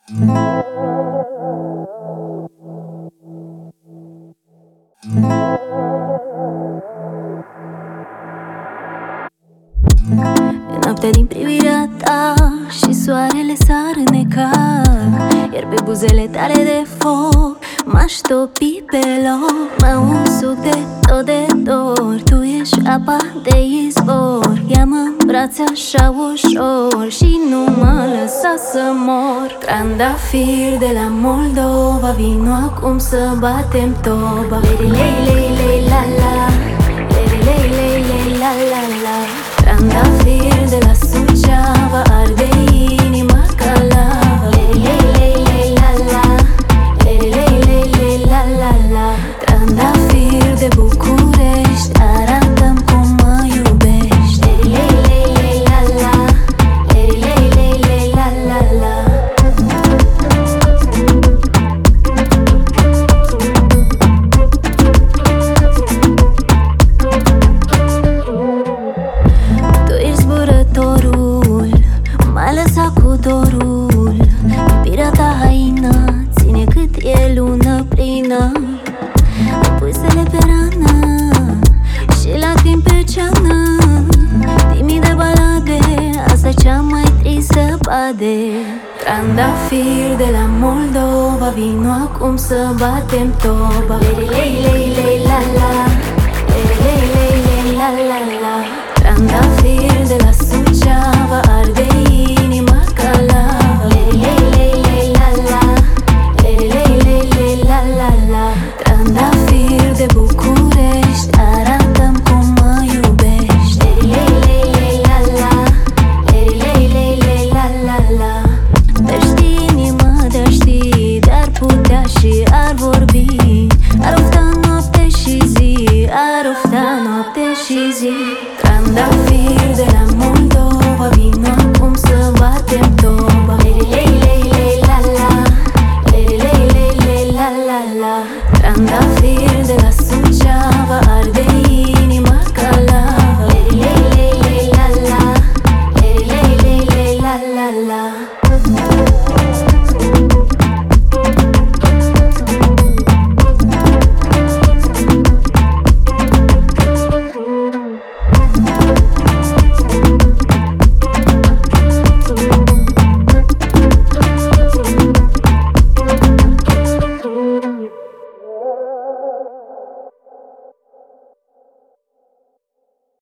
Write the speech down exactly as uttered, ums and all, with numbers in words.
E noaptea din privirea ta și soarele s-ar înneca, iar pe buzele tale de foc m-aș topi pe loc. Mă usuc de tot de dor, tu ești apa de izvor. Ia-mă în brațe așa ușor și nu mă lăsa să mor. Trandafir de la Moldova, vino acum să batem toba. Lei, lei, lei, lei, la la, lei, lei, lei, lei, la la la. Trandafir de la Suceava, arde inima ca lava. Lei, lei, lei, lei, la la, lei, lei, lei, lei, la la la. Trandafir de București, arată-mi cum mă iubești. Lei, lei, lei, lei, la la, lei, lei, lei, lei, la la la. M-a lăsat cu dorul, iubirea ta haină ține cât e lună plină. Pui stele pe rană și lacrimi pe ceană. Timide balade, asta cea mai tristă pade. Trandafir de la Moldova, vino acum să batem toba. Lei, lei, lei, lei, la la.